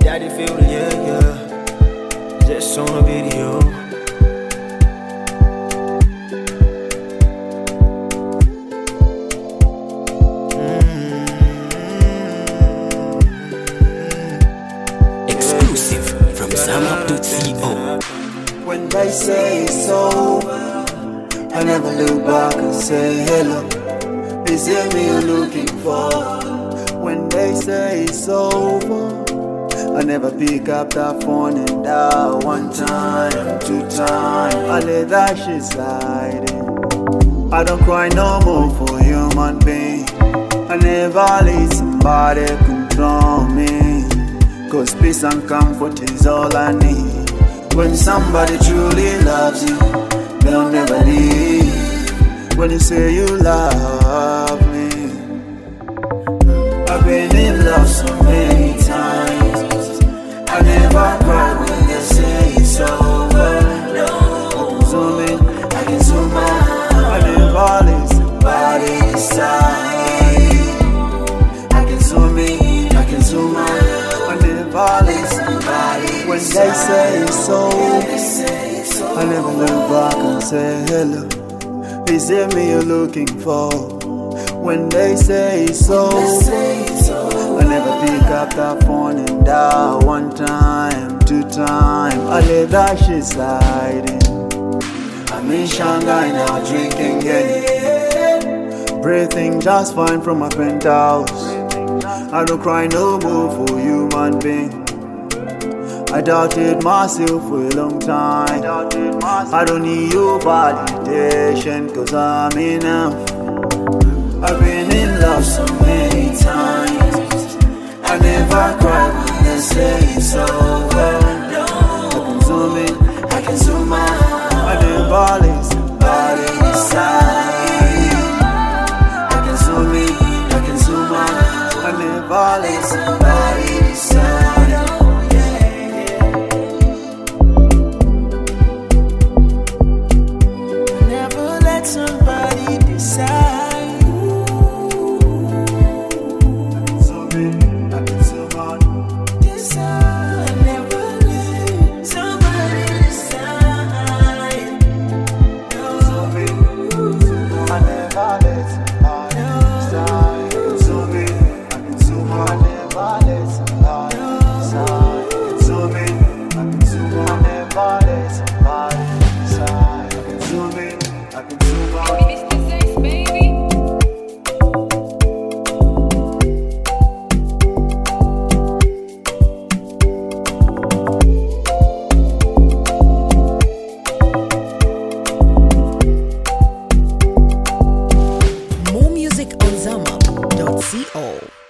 I did feel it, yeah. Just on a video. Exclusive from SamUp.co. When they say it's over, I never look back and say hello. Is it me you're looking for? When they say it's over, I never pick up that phone and dial 1 time, 2 times. I let that shit slide in. I don't cry no more for human being. I never let somebody control me. Cause peace and comfort is all I need. When somebody truly loves you, they'll never leave. When you say you love me, I've been in love so many times. I never cry when they say it's over. No, I can zoom in, I can zoom out. I never let somebody decide. I can zoom in, I can zoom out. I never let somebody. When they say it's over, I never look back and say hello. Is it me you're looking for? When they say it's over, I never pick up that phone and dial 1 time, 2 times. I let that shit slide in. I'm in Shanghai now drinking Henny, breathing just fine from my penthouse. I don't cry no more for human being. I doubted myself for a long time. I don't need your validation, cause I'm enough. I've been in love so many times. I never cry when they say it's over. I can zoom in, I can zoom out. I never let somebody decide. I can zoom in, I can zoom out. I never let somebody decide. Somebody decide. Zoom in, I can zoom out. Decide. I never let somebody decide. No. Zoom in, I never let somebody decide. I can zoom in, I can zoom out. I never let somebody decide. I can zoom in, I can zoom out. I never let somebody decide. I can zoom in, I can zoom out. More music on SamUp.co.